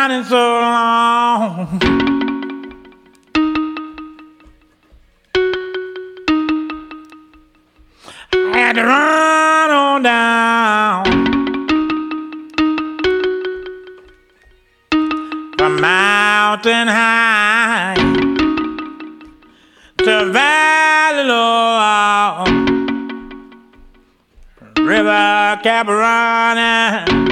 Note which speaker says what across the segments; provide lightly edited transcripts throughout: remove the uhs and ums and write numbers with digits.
Speaker 1: running so long. I had to run on down from mountain high to valley low, river kept running.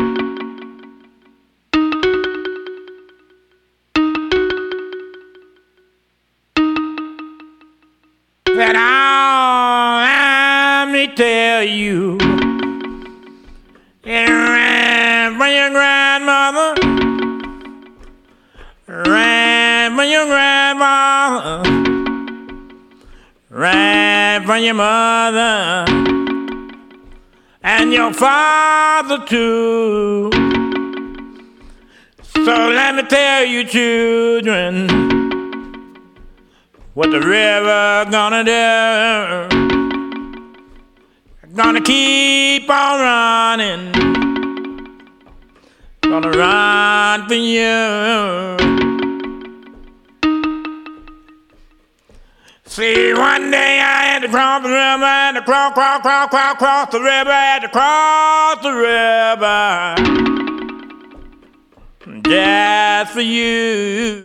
Speaker 1: That all let me tell you, it ran from your grandmother, ran from your grandfather, ran from your mother, and your father too. So let me tell you, children, what the river gonna do? Gonna keep on running, gonna run for you. See, one day I had to cross the river, had to cross the river, had to cross the river, just for you.